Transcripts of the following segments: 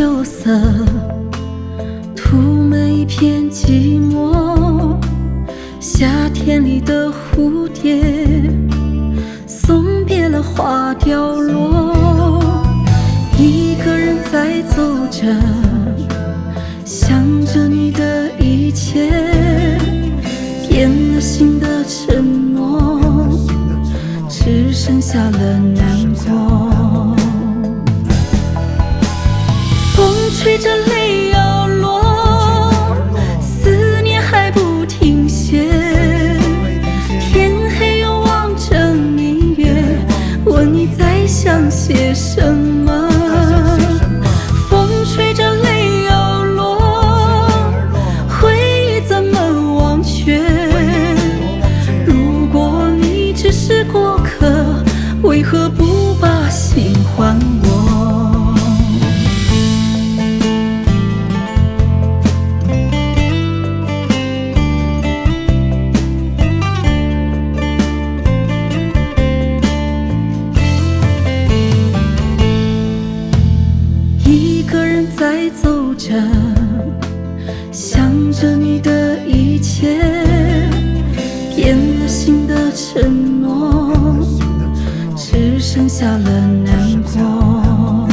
秋色，涂满一片寂寞。夏天里的蝴蝶，送别了花凋落。一个人在走着，想着你的一切，变了心的承诺，只剩下了难过。风吹着泪要落，思念还不停歇。天黑又望着明月，问你在想些什么。风吹着泪要落，回忆怎么忘却？如果你只是过客，为何不把心还我？一个人在走着，想着你的一切，变了心的承诺，只剩下了难过。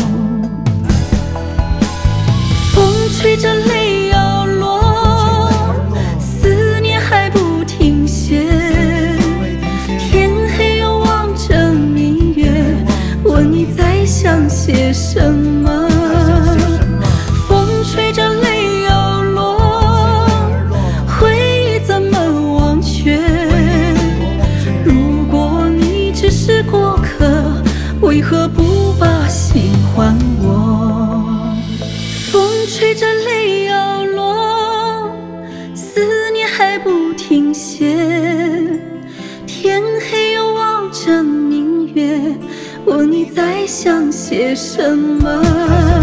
风吹着泪要落，思念还不停歇。天黑又望着明月，问你在想些什么。风吹着泪要落，回忆怎么忘却？如果你只是过客，为何不把心还我？风吹着泪要落，思念还不停歇。天黑又望着明月，问你在想些什么。